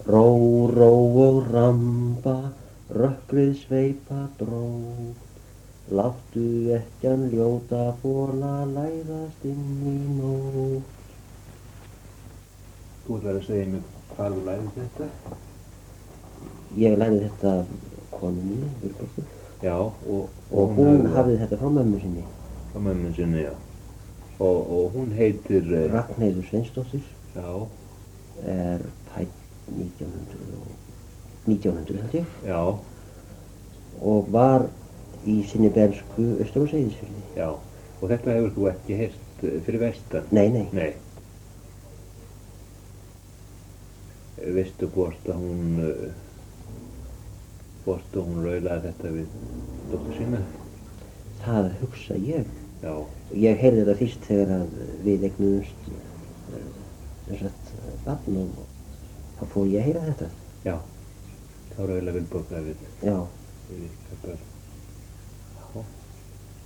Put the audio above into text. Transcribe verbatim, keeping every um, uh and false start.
Ró, ró og ramba, rökkrið sveipa drótt. Láttu ekkjan ljóta bola læðast inn í nótt. Þú ætlar að segja mér hvað þú lærið þetta? Ég lærði þetta af konu minni, Vilborgu, Já, og, og hún hafði þetta frá mömmu sinni. Frá mömmu sinni, já. Og, og hún heitir... eh, Ragnheiður Sveinsdóttir, Já, er fædd nítján hundruð og nítján hundruð held ég, já, og var í sinni bernsku austur á Seyðisfirði. já. Og þetta hefur þú ekki heyrt eh, fyrir vestan? Nei, nei, Nei. Veistu hvort að hún, eh, hvort að hún raulaði þetta við dóttur sína? það hugsa ég. Já, Ég heyrði þetta fyrst þegar að við eignuðumst sem sagt barn og þá fór ég að heyra þetta. já. Þá raulaði Vilborg það við, Já, við ykkar börn. Já.